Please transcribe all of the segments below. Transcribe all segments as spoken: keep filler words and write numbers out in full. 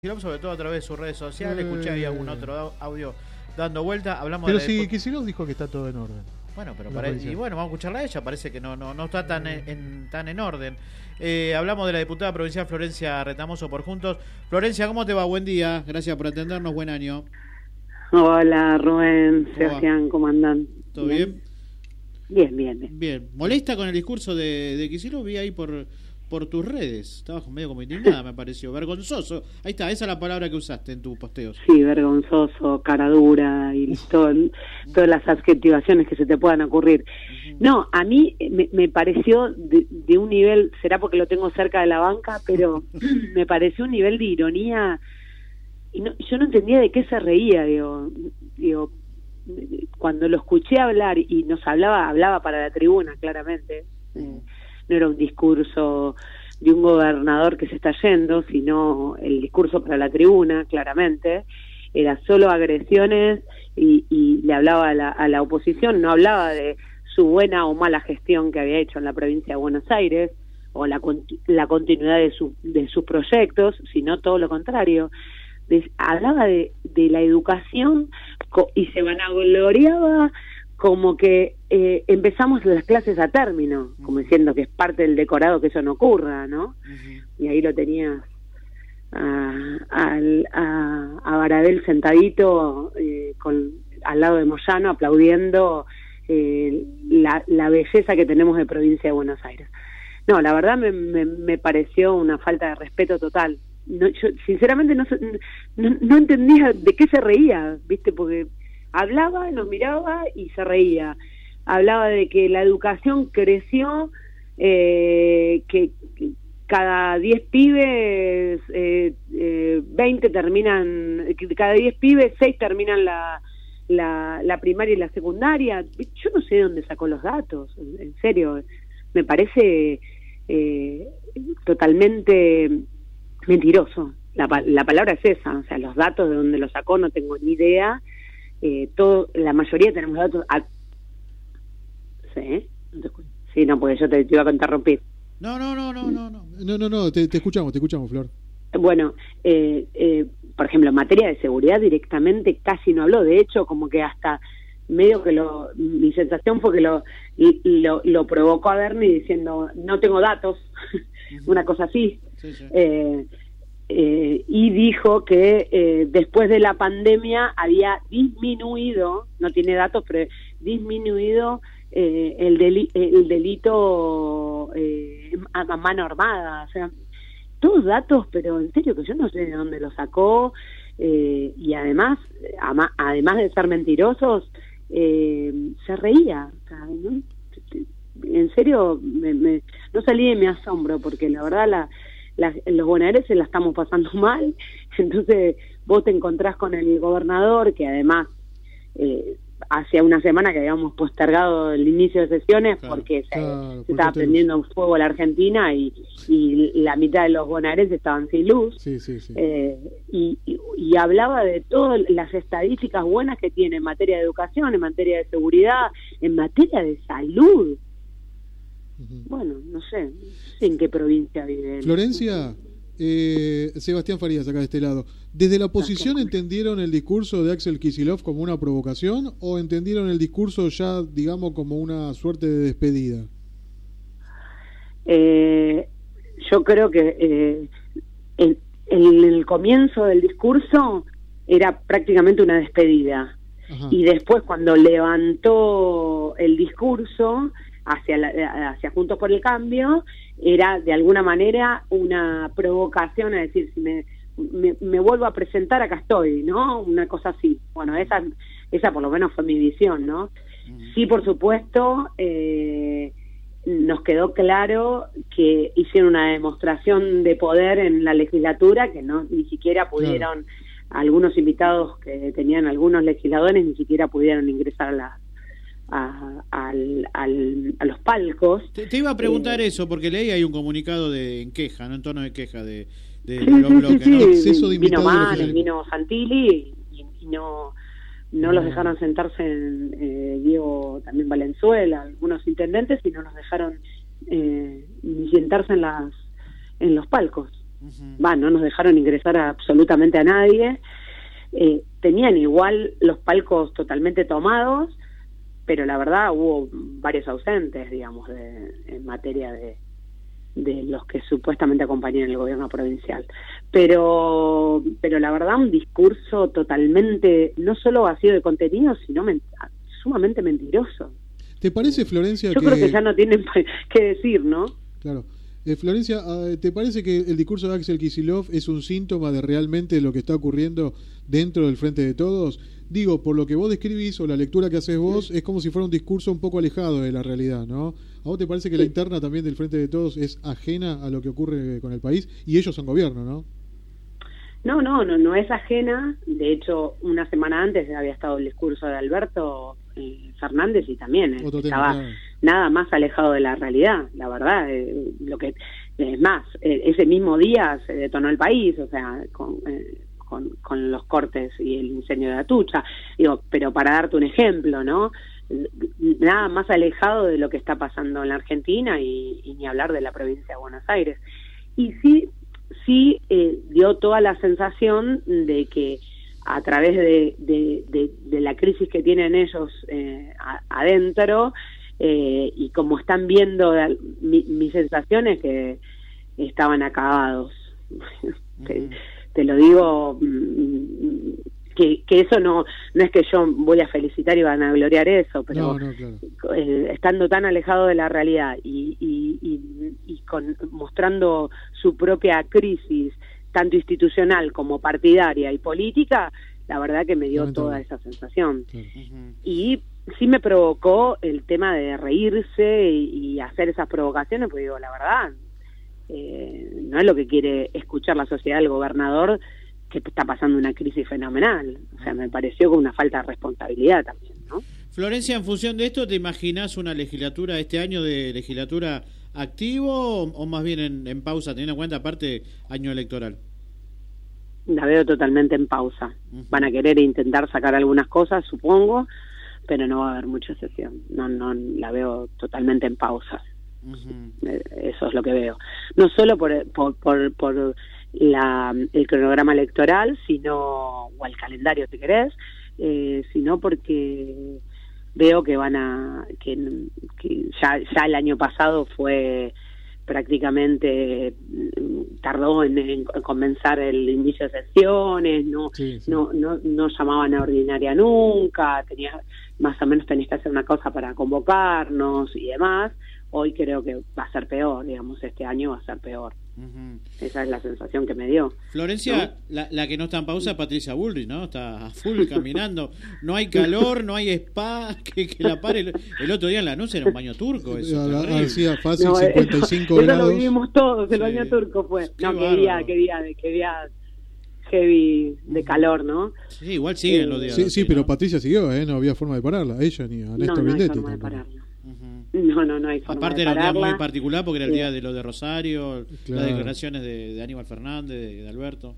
Sobre todo a través de sus redes sociales, escuché ahí algún otro audio dando vuelta. Hablamos pero de si Kicillof dijo que está todo en orden. Bueno, pero parece, y bueno, vamos a escucharla a ella, parece que no, no, no está tan en, en, tan en orden. Eh, hablamos de la diputada provincial Florencia Retamoso por Juntos. Florencia, ¿cómo te va? Buen día, gracias por atendernos, buen año. Hola Rubén, Sebastián, ¿cómo andan? ¿Todo bien? Bien, bien, bien. Bien, ¿molesta con el discurso de, de Kicillof? Vi ahí por... por tus redes, estabas medio como indignada, me pareció, vergonzoso. Ahí está, esa es la palabra que usaste en tus posteos. Sí, vergonzoso, cara dura y todo, todas las adjetivaciones que se te puedan ocurrir. No, a mí me, me pareció de, de un nivel, será porque lo tengo cerca de la banca, pero me pareció un nivel de ironía, y no, yo no entendía de qué se reía, digo, digo, cuando lo escuché hablar y nos hablaba, hablaba para la tribuna, claramente, eh, no era un discurso de un gobernador que se está yendo, sino el discurso para la tribuna, claramente, era solo agresiones y, y le hablaba a la, a la oposición, no hablaba de su buena o mala gestión que había hecho en la provincia de Buenos Aires, o la, la continuidad de, su, de sus proyectos, sino todo lo contrario. De, hablaba de, de la educación y se vanagloriaba como que eh, empezamos las clases a término, como diciendo que es parte del decorado que eso no ocurra, ¿no? Uh-huh. Y ahí lo tenías a, a, a, a Baradel sentadito eh, con, al lado de Moyano aplaudiendo eh, la, la belleza que tenemos de provincia de Buenos Aires. No, la verdad me, me, me pareció una falta de respeto total. No, yo sinceramente no, no, no entendía de qué se reía, ¿viste? Porque hablaba, nos miraba y se reía. Hablaba de que la educación creció, eh, que, que cada diez pibes, eh, eh, veinte terminan, que cada diez pibes, seis terminan la, la, la primaria y la secundaria. Yo no sé de dónde sacó los datos, en, en serio. Me parece eh, totalmente mentiroso. La, la palabra es esa, o sea, los datos de dónde los sacó no tengo ni idea. Eh, todo, la mayoría tenemos datos a... ¿Sí? Sí, no, porque yo te, te iba a interrumpir. No, no, no, no, no, no, no, no, no te, te escuchamos, te escuchamos, Flor. Bueno, eh, eh, por ejemplo, en materia de seguridad directamente casi no habló, de hecho, como que hasta medio que lo, mi sensación fue que lo, lo, lo provocó a Bernie diciendo, no tengo datos, uh-huh. Una cosa así. Sí, sí. Eh, Eh, y dijo que eh, después de la pandemia había disminuido, no tiene datos, pero disminuido eh, el, deli el delito eh, a, a mano armada, o sea, todos datos, pero en serio que yo no sé de dónde los sacó, eh, y además, ama, además de ser mentirosos, eh, se reía, o sea, ¿no? En serio, me, me, no salí de mi asombro, porque la verdad la La, los bonaerenses la estamos pasando mal, entonces vos te encontrás con el gobernador, que además eh, hace una semana que habíamos postergado el inicio de sesiones, claro, porque se, claro, se estaba prendiendo en fuego la Argentina y, y la mitad de los bonaerenses estaban sin luz, sí, sí, sí. Eh, y, y, y hablaba de todas las estadísticas buenas que tiene en materia de educación, en materia de seguridad, en materia de salud. Bueno, no sé, no sé en qué provincia vive. Florencia, eh, Sebastián Farías acá de este lado. ¿Desde la oposición entendieron el discurso de Axel Kicillof como una provocación o entendieron el discurso ya, digamos, como una suerte de despedida? Eh, yo creo que eh, en, en el comienzo del discurso era prácticamente una despedida. Ajá. Y después cuando levantó el discurso hacia la, hacia Juntos por el Cambio, era de alguna manera una provocación a decir, si me, me, me vuelvo a presentar, acá estoy, ¿no? Una cosa así. Bueno, esa esa por lo menos fue mi visión, ¿no? Uh-huh. Sí, por supuesto, eh, nos quedó claro que hicieron una demostración de poder en la legislatura que no ni siquiera pudieron, claro. Algunos invitados que tenían algunos legisladores ni siquiera pudieron ingresar a la A, al, al, a los palcos. Te, te iba a preguntar eh, eso, porque leí hay un comunicado de en queja, no en tono de queja de, de, sí, de los sí, bloques, sí, ¿no? Exceso de vino Manes, vino Santilli y, y no no ah. los dejaron sentarse en eh, Diego también Valenzuela, algunos intendentes, y no los dejaron eh, ni sentarse en las en los palcos. Va, uh-huh. no nos dejaron ingresar a absolutamente a nadie. Eh, tenían igual los palcos totalmente tomados, pero la verdad hubo varios ausentes, digamos, de, en materia de, de los que supuestamente acompañan el gobierno provincial. Pero, pero la verdad un discurso totalmente, no solo vacío de contenido, sino men- sumamente mentiroso. ¿Te parece, Florencia? Yo que... creo que ya no tienen qué decir, ¿no? Claro. Eh, Florencia, ¿te parece que el discurso de Axel Kicillof es un síntoma de realmente lo que está ocurriendo dentro del Frente de Todos? Digo, por lo que vos describís o la lectura que haces vos, es como si fuera un discurso un poco alejado de la realidad, ¿no? ¿A vos te parece que la interna también del Frente de Todos es ajena a lo que ocurre con el país? Y ellos son gobierno, ¿no? No, no, no, no es ajena. De hecho, una semana antes había estado el discurso de Alberto eh, Fernández y también eh, Otro estaba tema, claro. nada más alejado de la realidad, la verdad. Eh, lo que es más, eh, ese mismo día se detonó el país, o sea, con, eh, con, con los cortes y el incendio de Atucha. Digo, pero para darte un ejemplo, ¿no? Nada más alejado de lo que está pasando en la Argentina y, y ni hablar de la provincia de Buenos Aires. Y sí, sí eh, dio toda la sensación de que a través de, de, de, de la crisis que tienen ellos eh, a, adentro eh, y como están viendo, mi, mi sensación es que estaban acabados. Uh-huh. te, te lo digo, que, que eso no no es que yo voy a felicitar y van a gloriar eso, pero no, no, claro. eh, estando tan alejado de la realidad y, y, y, y con, mostrando su propia crisis, tanto institucional como partidaria y política, la verdad que me dio toda esa sensación. Sí. Uh-huh. Y sí me provocó el tema de reírse y, y hacer esas provocaciones, porque digo, la verdad, eh, no es lo que quiere escuchar la sociedad del gobernador, que está pasando una crisis fenomenal. O sea, me pareció con una falta de responsabilidad también, ¿no? Florencia, en función de esto, ¿te imaginás una legislatura este año de legislatura activo o, o más bien en, en pausa, teniendo en cuenta aparte año electoral? La veo totalmente en pausa. Uh-huh. Van a querer intentar sacar algunas cosas, supongo, pero no va a haber mucha sesión. No, no, la veo totalmente en pausa. Uh-huh. Eso es lo que veo. No solo por por por, por la, el cronograma electoral, sino o el calendario, si querés, eh, sino porque veo que van a que, que ya ya el año pasado fue prácticamente tardó en, en comenzar el inicio de sesiones, no, sí, sí. no no no llamaban a ordinaria nunca, tenía más o menos tenías que hacer una cosa para convocarnos y demás. Hoy creo que va a ser peor, digamos, este año va a ser peor. Uh-huh. Esa es la sensación que me dio. Florencia, ¿no? la, la que no está en pausa es Patricia Bullrich, ¿no? Está a full caminando. No hay calor, no hay spa, que, que la pare. El, el otro día en la Lanús era un baño turco. Eso, decía fácil, no, cincuenta y cinco eso, grados. Eso lo vivimos todos, el sí. baño turco fue. Qué no, qué día, qué día, qué día heavy de calor, ¿no? Sí, igual siguen eh, los días. Sí, así, sí, pero ¿no? Patricia siguió, ¿eh? No había forma de pararla, ella ni a Néstor no, no Grindetti. Hay forma de pararla. No, no, no hay forma Aparte de era un pararla. día muy particular porque era el día de lo de Rosario, claro. Las declaraciones de, de Aníbal Fernández, de, de Alberto.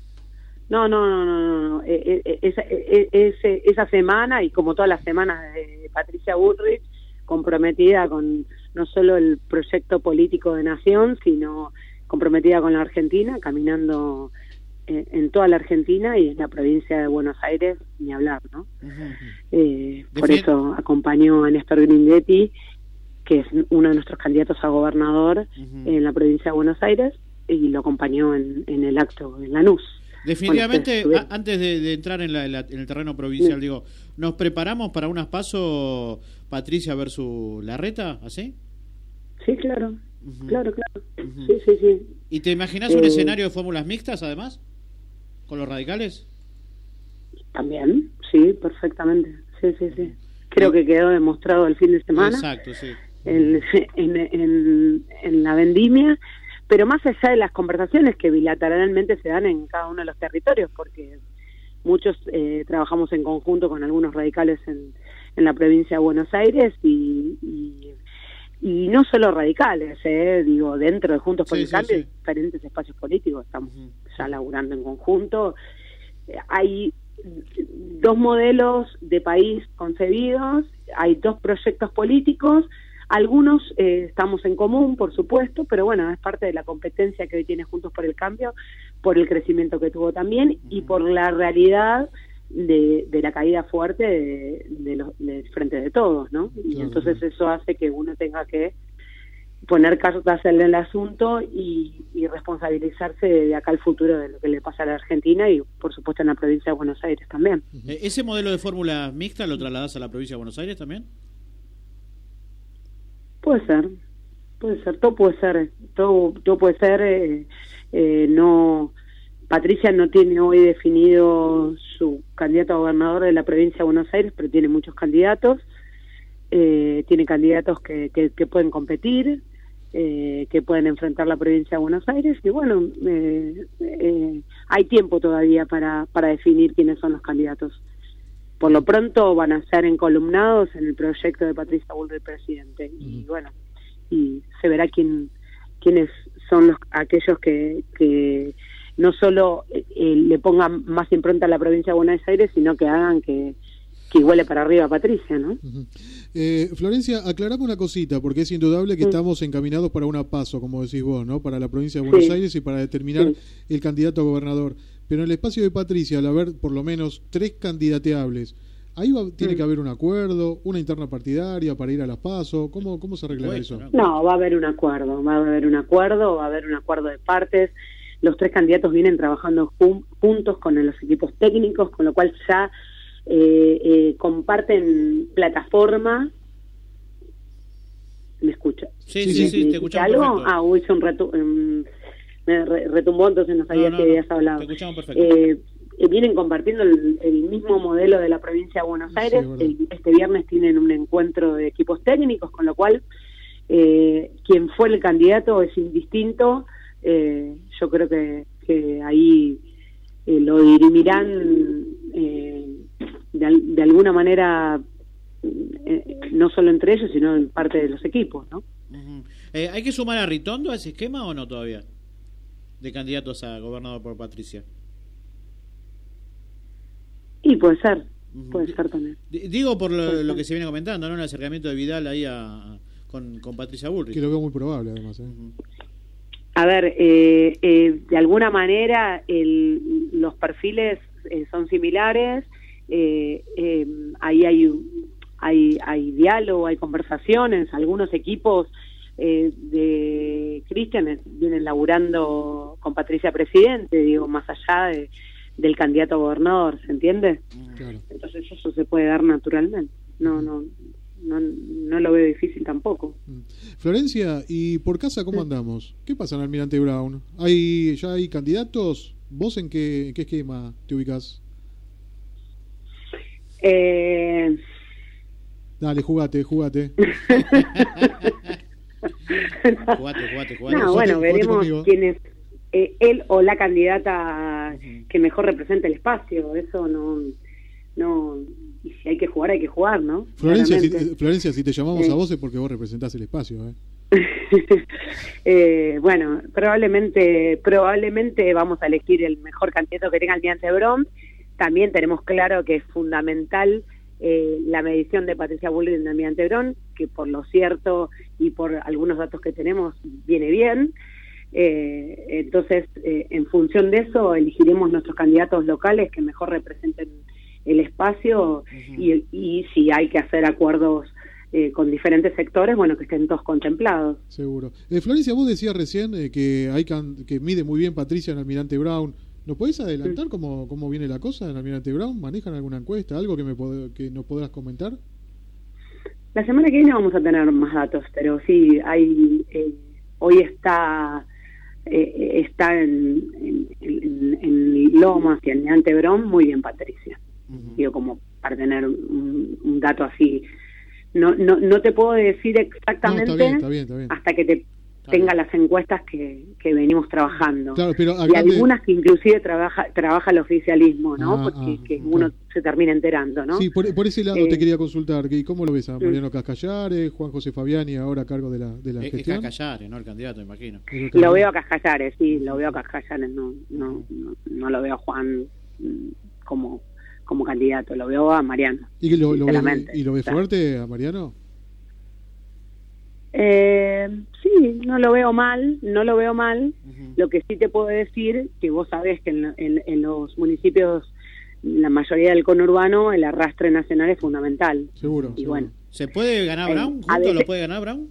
No, no, no, no, no, no. E, e, esa, e, ese, esa semana y como todas las semanas de Patricia Bullrich, comprometida con no solo el proyecto político de nación, sino comprometida con la Argentina, caminando eh, en toda la Argentina y en la provincia de Buenos Aires, ni hablar, ¿no? Uh-huh. Eh, por fin... eso acompañó a Néstor Grindetti, que es uno de nuestros candidatos a gobernador uh-huh. en la provincia de Buenos Aires, y lo acompañó en, en el acto en Lanús. Definitivamente, bueno, a, antes de, de entrar en, la, la, en el terreno provincial, sí. digo, ¿nos preparamos para unas pasos Patricia versus Larreta, así? Sí, claro, uh-huh. claro, claro. Uh-huh. Sí, sí, sí. ¿Y te imaginas eh, un escenario de fórmulas mixtas, además, con los radicales? También, sí, perfectamente. Sí, sí, sí. Creo que quedó demostrado el fin de semana. Exacto, sí. En, en, en, en la vendimia, pero más allá de las conversaciones que bilateralmente se dan en cada uno de los territorios, porque muchos eh, trabajamos en conjunto con algunos radicales en, en la provincia de Buenos Aires y, y, y no solo radicales, eh, digo, dentro de Juntos por sí, el Cambio, sí, sí. diferentes espacios políticos, estamos uh-huh. ya laburando en conjunto. Eh, hay dos modelos de país concebidos, hay dos proyectos políticos, Algunos eh, estamos en común, por supuesto, pero bueno, es parte de la competencia que hoy tiene Juntos por el Cambio, por el crecimiento que tuvo también y por la realidad de, de la caída fuerte de, de los, del Frente de Todos, ¿no? Y Claro. entonces eso hace que uno tenga que poner cartas en el asunto y, y responsabilizarse de acá al futuro de lo que le pasa a la Argentina y por supuesto en la provincia de Buenos Aires también. Eh, ¿Ese modelo de fórmula mixta lo trasladás a la provincia de Buenos Aires también? Puede ser, puede ser, todo puede ser, todo, todo puede ser, eh, eh, no, Patricia no tiene hoy definido su candidato a gobernador de la provincia de Buenos Aires, pero tiene muchos candidatos, eh, tiene candidatos que, que, que pueden competir, eh, que pueden enfrentar la provincia de Buenos Aires, y bueno, eh, eh, hay tiempo todavía para, para definir quiénes son los candidatos. Por lo pronto van a ser encolumnados en el proyecto de Patricia Bullrich presidente, y bueno, y se verá quién quiénes son los aquellos que, que no solo eh, le pongan más impronta a la provincia de Buenos Aires, sino que hagan que que huele para arriba a Patricia, ¿no? Uh-huh. eh, Florencia, aclarame una cosita, porque es indudable que Sí. estamos encaminados para una paso, como decís vos, ¿no? Para la provincia de Buenos Sí. Aires y para determinar Sí. el candidato a gobernador. Pero en el espacio de Patricia, al haber por lo menos tres candidateables, ahí va, tiene Sí. que haber un acuerdo, una interna partidaria para ir a las pasos. ¿Cómo, cómo se arreglará Bueno, eso? ¿no? No, va a haber un acuerdo, va a haber un acuerdo, va a haber un acuerdo de partes. Los tres candidatos vienen trabajando jun- juntos con los equipos técnicos, con lo cual ya eh, eh, comparten plataforma. ¿Me escucha? Sí, Sí, sí, sí. sí, te ¿Me escuchamos algo? perfecto. Ah, hubo un retu um, me re- retumbó, entonces no sabía No, no, si no, habías hablado. te escuchamos perfecto. Eh, eh, vienen compartiendo el, el mismo modelo de la provincia de Buenos Sí, Aires. verdad. El- este viernes tienen un encuentro de equipos técnicos, con lo cual eh, quien fue el candidato es indistinto. Eh, yo creo que, que ahí eh, lo dirimirán eh, de, al- de alguna manera, eh, no solo entre ellos, sino en parte de los equipos, ¿no? Ujú. Eh, ¿Hay que sumar a Ritondo a ese esquema o no todavía? De candidatos a gobernador por Patricia. Y puede ser, Ujú. puede ser también. D- Digo por lo, Puede lo ser. que se viene comentando, ¿no? El acercamiento de Vidal ahí a, a- con, con Patricia Bullrich. Que lo veo muy probable, además. ¿eh? Ujú. A ver, eh, eh, de alguna manera el, los perfiles eh, son similares, eh, eh, ahí hay, un- hay hay diálogo, hay conversaciones, algunos equipos eh, de Cristian eh, vienen laburando con Patricia Presidente, digo, más allá de, del candidato a gobernador, ¿se entiende? Claro. Entonces eso se puede dar naturalmente, no, no, no, no lo veo difícil tampoco. Mm. Florencia, ¿y por casa cómo andamos? ¿Qué pasa en Almirante Brown? ¿Hay, ¿Ya hay candidatos? ¿Vos en qué, en qué esquema te ubicás? Eh... Dale, jugate, jugate. Jugate, jugate, jugate. No, Jugate- bueno, jugate veremos conmigo. quién es eh, él o la candidata Ujú. que mejor representa el espacio. Eso no, no, y si hay que jugar, hay que jugar, ¿no? Florencia, si, Claramente. eh, Florencia, si te llamamos Sí. a vos es porque vos representás el espacio. ¿eh? Eh, bueno, probablemente, probablemente vamos a elegir el mejor candidato que tenga Almirante Brown. También tenemos claro que es fundamental eh, la medición de Patricia Bullrich en Almirante Brown, que por lo cierto y por algunos datos que tenemos viene bien. Eh, entonces, eh, en función de eso, elegiremos nuestros candidatos locales que mejor representen el espacio. Ujú. y, y si hay que hacer acuerdos eh, con diferentes sectores, bueno, que estén todos contemplados. Seguro. Eh, Florencia, vos decías recién eh, que hay can- que mide muy bien Patricia en Almirante Brown. ¿Nos podés adelantar cómo, cómo viene la cosa en Almirante Brown? ¿Manejan alguna encuesta? ¿Algo que, me pod- que nos podrás comentar? La semana que viene vamos a tener más datos, pero sí, hay eh, hoy está eh, está en, en, en, en Lomas y en Almirante Brown muy bien Patricia. Ujú. Digo, como para tener un, un dato así. No, no, no te puedo decir No, exactamente está bien, está bien, está bien. hasta que te tenga las encuestas que, que venimos trabajando. Claro, pero a Y grande- algunas que inclusive trabaja trabaja el oficialismo, ¿no? Ah, Porque ah, que claro. uno se termina enterando, ¿no? Sí, por, por ese lado Eh, te quería consultar. ¿Y cómo lo ves a mm. Mariano Cascallares, Juan José Fabiani ahora a cargo de la, de la Es, es gestión? Cacallares, ¿no? El candidato, imagino. Creo que- Lo veo a Cascallares, sí, lo veo a Cascallares, no, no, no, no lo veo a Juan mm, como, como candidato, lo veo a Mariano. ¿Y lo, lo ves, sinceramente. ¿Y lo ves Claro. fuerte a Mariano? Eh, sí, no lo veo mal, no lo veo mal. Uh-huh. Lo que sí te puedo decir, que vos sabés que en, en, en los municipios, la mayoría del conurbano, el arrastre nacional es fundamental. Seguro. Y seguro. bueno. ¿Se puede ganar Eh, Brown? a ¿Juntos veces- lo puede ganar Brown?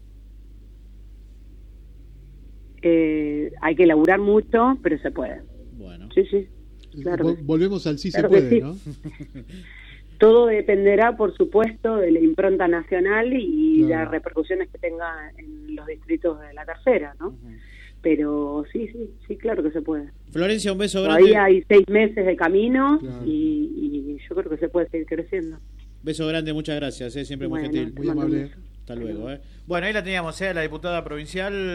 Eh, hay que laburar mucho, pero se puede. Bueno. Sí, sí. Claro Vol- que sí. Volvemos al sí Claro se que puede, sí. ¿no? Todo dependerá, por supuesto, de la impronta nacional y Claro. las repercusiones que tenga en los distritos de la tercera, ¿no? Uh-huh. Pero sí, sí, sí, claro que se puede. Florencia, un beso grande. Todavía hay seis meses de camino Claro. y, y yo creo que se puede seguir creciendo. Beso grande, muchas gracias, eh, siempre muy Bueno, gentil. te Muy mando un amable. beso. Hasta luego. Eh. Bueno, ahí la teníamos, eh, la diputada provincial.